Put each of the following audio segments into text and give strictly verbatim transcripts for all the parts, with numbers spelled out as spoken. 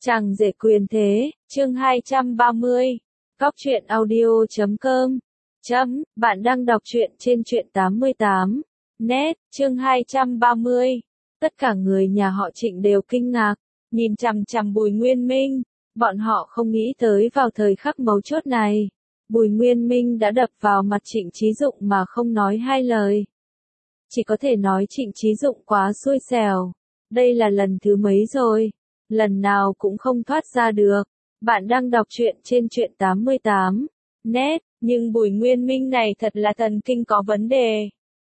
Chàng rể quyền thế, chương hai trăm ba mươi. Góc truyện audio chấm com. Chấm, bạn đang đọc truyện trên truyện tám mươi tám. Net, chương hai trăm ba mươi. Tất cả người nhà họ Trịnh đều kinh ngạc, nhìn chằm chằm Bùi Nguyên Minh. Bọn họ không nghĩ tới vào thời khắc mấu chốt này, Bùi Nguyên Minh đã đập vào mặt Trịnh Chí Dụng mà không nói hai lời. Chỉ có thể nói Trịnh Chí Dụng quá xui xẻo. Đây là lần thứ mấy rồi, lần nào cũng không thoát ra được. Bạn đang đọc truyện trên truyện tám mươi tám. Net, nhưng Bùi Nguyên Minh này thật là thần kinh có vấn đề.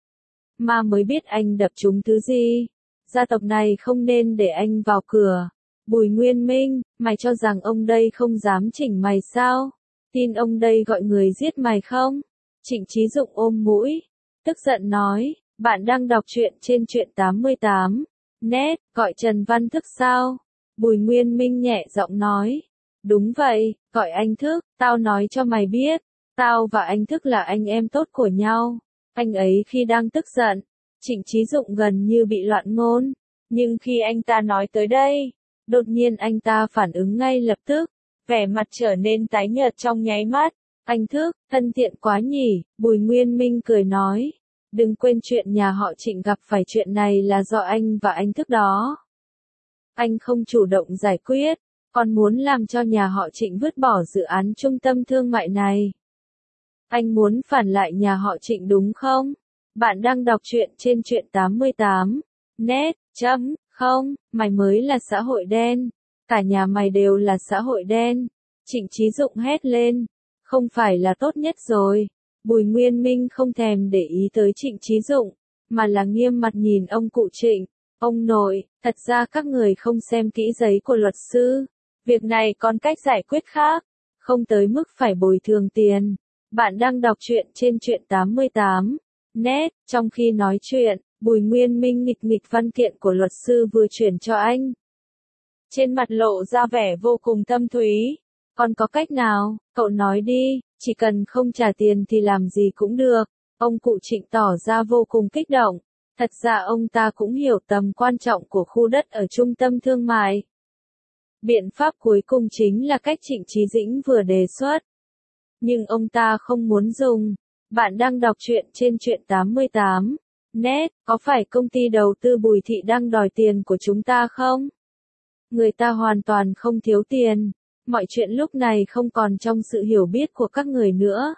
Mà mới biết anh đập trúng thứ gì. Gia tộc này không nên để anh vào cửa. Bùi Nguyên Minh, mày cho rằng ông đây không dám chỉnh mày sao? Tin ông đây gọi người giết mày không? Trịnh Chí Dụng ôm mũi, tức giận nói, bạn đang đọc truyện trên truyện tám mươi tám. Net, gọi Trần Văn Thức sao? Bùi Nguyên Minh nhẹ giọng nói, đúng vậy, gọi anh Thức, tao nói cho mày biết, tao và anh Thức là anh em tốt của nhau. Anh ấy khi đang tức giận, Trịnh Chí Dụng gần như bị loạn ngôn, nhưng khi anh ta nói tới đây, đột nhiên anh ta phản ứng ngay lập tức, vẻ mặt trở nên tái nhợt trong nháy mắt. Anh Thức, thân thiện quá nhỉ, Bùi Nguyên Minh cười nói. Đừng quên chuyện nhà họ Trịnh gặp phải chuyện này là do anh và anh Thức đó. Anh không chủ động giải quyết, còn muốn làm cho nhà họ Trịnh vứt bỏ dự án trung tâm thương mại này. Anh muốn phản lại nhà họ Trịnh đúng không? Bạn đang đọc truyện trên truyện tám mươi tám. Net, chấm, không, mày mới là xã hội đen. Cả nhà mày đều là xã hội đen. Trịnh Chí Dụng hét lên. Không phải là tốt nhất rồi. Bùi Nguyên Minh không thèm để ý tới Trịnh Chí Dụng, mà là nghiêm mặt nhìn ông cụ Trịnh. Ông nội, thật ra các người không xem kỹ giấy của luật sư. Việc này còn cách giải quyết khác, không tới mức phải bồi thường tiền. Bạn đang đọc truyện trên truyện tám mươi tám. Net, trong khi nói chuyện, Bùi Nguyên Minh nghịch nghịch văn kiện của luật sư vừa chuyển cho anh. Trên mặt lộ ra vẻ vô cùng thâm thúy. Còn có cách nào, cậu nói đi, chỉ cần không trả tiền thì làm gì cũng được. Ông cụ Trịnh tỏ ra vô cùng kích động. Thật ra ông ta cũng hiểu tầm quan trọng của khu đất ở trung tâm thương mại. Biện pháp cuối cùng chính là cách Trịnh Chí Dĩnh vừa đề xuất. Nhưng ông ta không muốn dùng. Bạn đang đọc truyện trên truyện tám mươi tám. Net, có phải công ty đầu tư Bùi Thị đang đòi tiền của chúng ta không? Người ta hoàn toàn không thiếu tiền. Mọi chuyện lúc này không còn trong sự hiểu biết của các người nữa.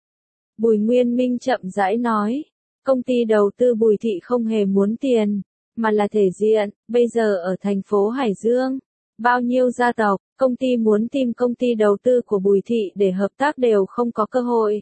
Bùi Nguyên Minh chậm rãi nói, công ty đầu tư Bùi Thị không hề muốn tiền, mà là thể diện. Bây giờ ở thành phố Hải Dương, bao nhiêu gia tộc, công ty muốn tìm công ty đầu tư của Bùi Thị để hợp tác đều không có cơ hội.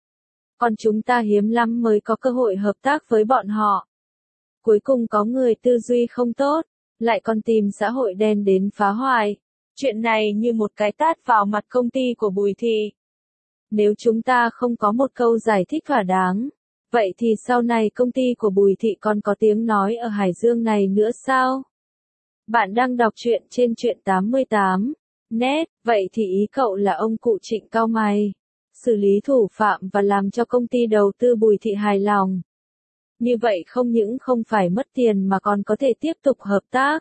Còn chúng ta hiếm lắm mới có cơ hội hợp tác với bọn họ. Cuối cùng có người tư duy không tốt, lại còn tìm xã hội đen đến phá hoại. Chuyện này như một cái tát vào mặt công ty của Bùi Thị. Nếu chúng ta không có một câu giải thích thỏa đáng, vậy thì sau này công ty của Bùi Thị còn có tiếng nói ở Hải Dương này nữa sao? Bạn đang đọc truyện trên truyện tám mươi tám. Net, vậy thì ý cậu là ông cụ Trịnh cau mày, xử lý thủ phạm và làm cho công ty đầu tư Bùi Thị hài lòng. Như vậy không những không phải mất tiền mà còn có thể tiếp tục hợp tác.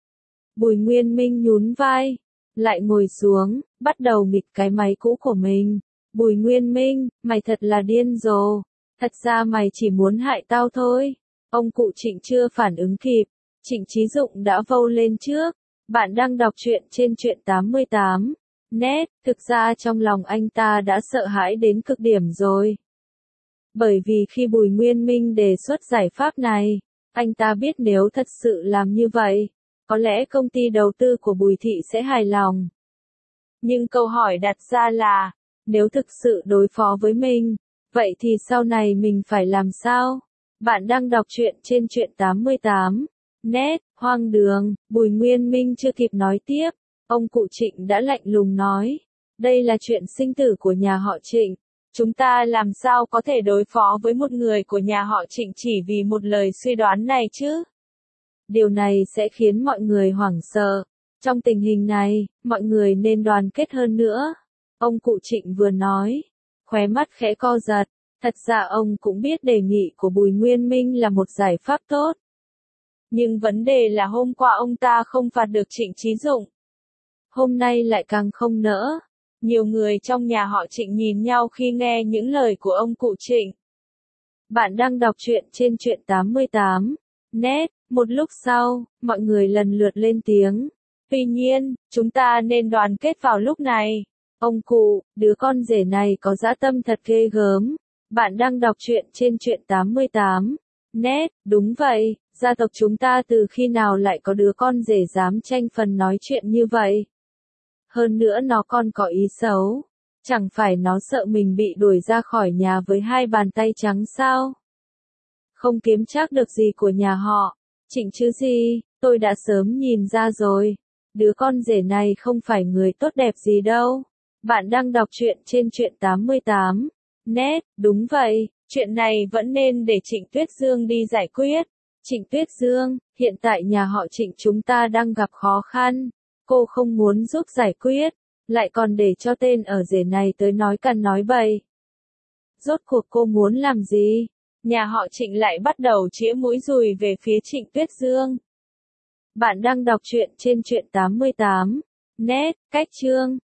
Bùi Nguyên Minh nhún vai, lại ngồi xuống, bắt đầu nghịch cái máy cũ của mình. Bùi Nguyên Minh, mày thật là điên rồ. Thật ra mày chỉ muốn hại tao thôi. Ông cụ Trịnh chưa phản ứng kịp. Trịnh Chí Dụng đã vâu lên trước. Bạn đang đọc truyện trên truyện tám mươi tám. Net, thực ra trong lòng anh ta đã sợ hãi đến cực điểm rồi. Bởi vì khi Bùi Nguyên Minh đề xuất giải pháp này, anh ta biết nếu thật sự làm như vậy, có lẽ công ty đầu tư của Bùi Thị sẽ hài lòng. Nhưng câu hỏi đặt ra là, nếu thực sự đối phó với mình, vậy thì sau này mình phải làm sao? Bạn đang đọc truyện trên truyện tám mươi tám. Net, hoang đường. Bùi Nguyên Minh chưa kịp nói tiếp, ông cụ Trịnh đã lạnh lùng nói, đây là chuyện sinh tử của nhà họ Trịnh. Chúng ta làm sao có thể đối phó với một người của nhà họ Trịnh chỉ vì một lời suy đoán này chứ? Điều này sẽ khiến mọi người hoảng sợ. Trong tình hình này, mọi người nên đoàn kết hơn nữa. Ông cụ Trịnh vừa nói, khóe mắt khẽ co giật. Thật ra ông cũng biết đề nghị của Bùi Nguyên Minh là một giải pháp tốt. Nhưng vấn đề là hôm qua ông ta không phạt được Trịnh Chí Dụng. hôm nay lại càng không nỡ. Nhiều người trong nhà họ Trịnh nhìn nhau khi nghe những lời của ông cụ Trịnh. Bạn đang đọc truyện trên truyện tám mươi tám net. Một lúc sau, mọi người lần lượt lên tiếng. Tuy nhiên, chúng ta nên đoàn kết vào lúc này. Ông cụ, đứa con rể này có dã tâm thật ghê gớm. Bạn đang đọc truyện trên truyện tám mươi tám net. Đúng vậy, gia tộc chúng ta từ khi nào lại có đứa con rể dám tranh phần nói chuyện như vậy? Hơn nữa nó còn có ý xấu. Chẳng phải nó sợ mình bị đuổi ra khỏi nhà với hai bàn tay trắng sao? Không kiếm trác được gì của nhà họ Trịnh chứ gì, tôi đã sớm nhìn ra rồi. Đứa con rể này không phải người tốt đẹp gì đâu. Bạn đang đọc truyện trên truyện tám mươi tám net. Đúng vậy, chuyện này vẫn nên để Trịnh Tuyết Dương đi giải quyết. Trịnh Tuyết Dương, hiện tại nhà họ Trịnh chúng ta đang gặp khó khăn. Cô không muốn giúp giải quyết, lại còn để cho tên ở rể này tới nói cằn nói bậy. Rốt cuộc cô muốn làm gì? Nhà họ Trịnh lại bắt đầu chĩa mũi dùi về phía Trịnh Tuyết Dương. Bạn đang đọc truyện trên truyện tám mươi tám net. Cách chương